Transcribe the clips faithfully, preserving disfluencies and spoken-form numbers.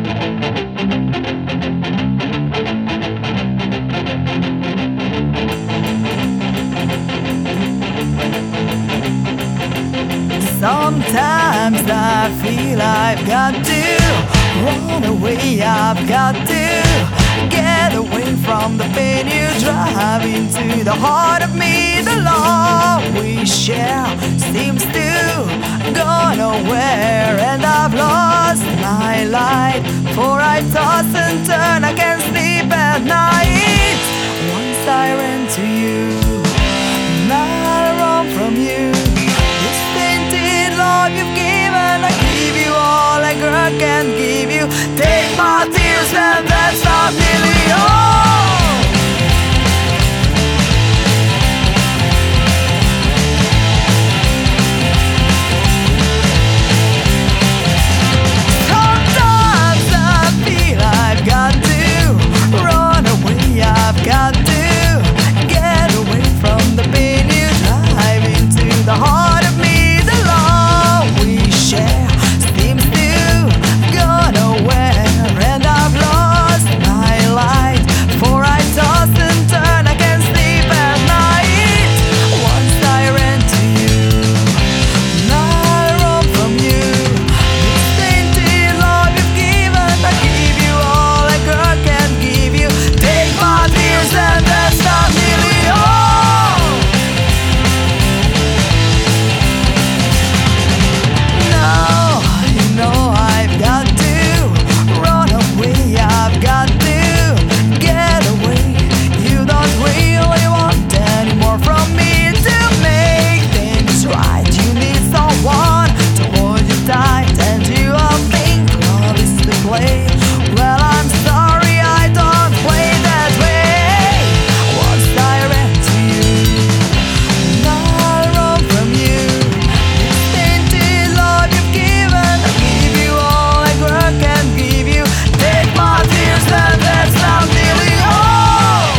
Sometimes I feel I've got to run away, I've got to get away from the pain you drive into the heart of me. The love we share seems to go nowhere, and I've lost my light, for I toss and turn, I can't sleep at night. Once I ran to you, now I run from you. This tainted love you've given, I give you all a girl can give you. Take my tears and that's not nearly all. Sometimes I feel I've got to run away, I've got to get away from the pain you drive into the heart of me. The love we share seems to go nowhere, and I've lost my light, for I toss and turn, I can't sleep at night. Once I ran to you, now I run from you. This tainted love you've given, I give you all a girl can give you. Take my tears and that's not nearly all. Now you know I've got to run away, I've got to get away. You don't really want any more from me to make things right. You need someone to hold you tight, and you all think love is to play. Well, I'm sorry, I don't play that way. Once I ran to you, now I run from you. This tainted love you've given, I give you all a girl can give you. Take my tears and that's not nearly all.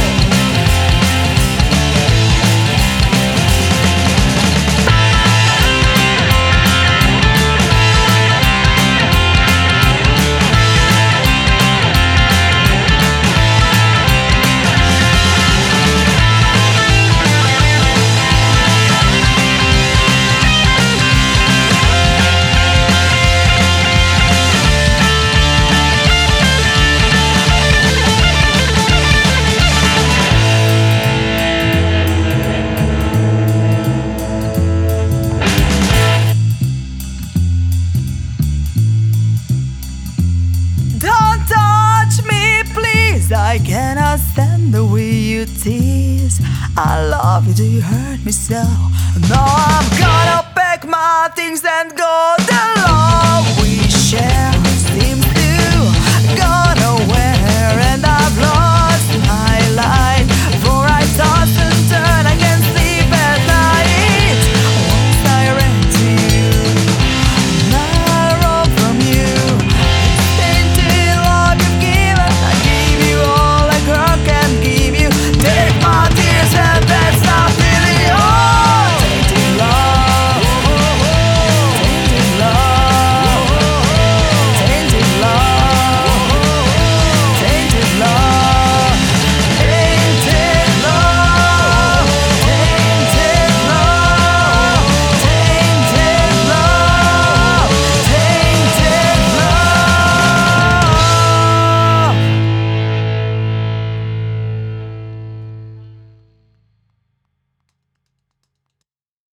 Don't touch me, please. I cannot stand the way you tease. I love you, do you hurt me so? Now I'm gonna pack my things and go. The love